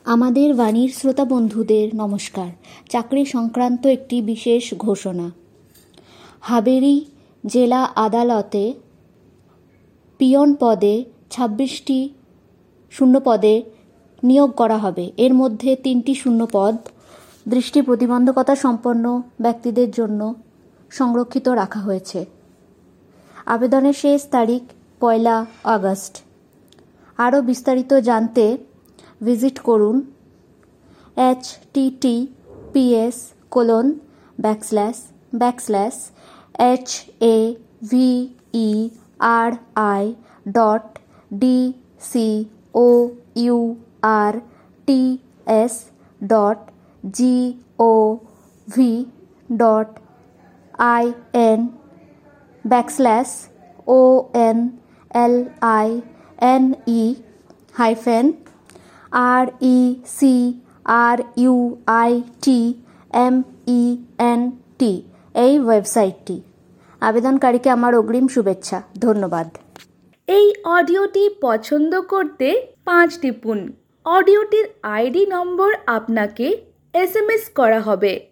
আমাদের বাণীর শ্রোতা বন্ধুদের নমস্কার। চাকরি সংক্রান্ত একটি বিশেষ ঘোষণা। হাবেরী জেলা আদালতে পিয়ন পদে 26টি শূন্যপদে নিয়োগ করা হবে। এর মধ্যে 3টি শূন্যপদ দৃষ্টি প্রতিবন্ধকতা সম্পন্ন ব্যক্তিদের জন্য সংরক্ষিত রাখা হয়েছে। আবেদনের শেষ তারিখ 1 আগস্ট। আরও বিস্তারিত জানতে ভিজিট করুন https://onlinecruitment এই ওয়েবসাইটটি। আবেদনকারীকে আমার অগ্রিম শুভেচ্ছা। ধন্যবাদ। এই অডিওটি পছন্দ করতে 5 টিপুন। অডিওটির আইডি নম্বর আপনাকে SMS করা হবে।